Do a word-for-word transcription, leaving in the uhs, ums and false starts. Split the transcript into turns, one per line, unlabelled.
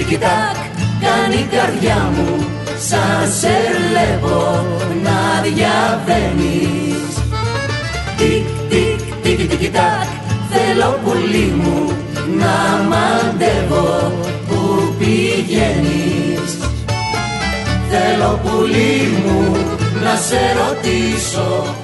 τικ τακ κάνει η καρδιά μου σαν σε βλέπω να διαβαίνεις. Τικ τικ τικ τικ τακ θέλω πουλί μου να μαντεύω που πηγαίνεις. Θέλω πουλί μου να σε ρωτήσω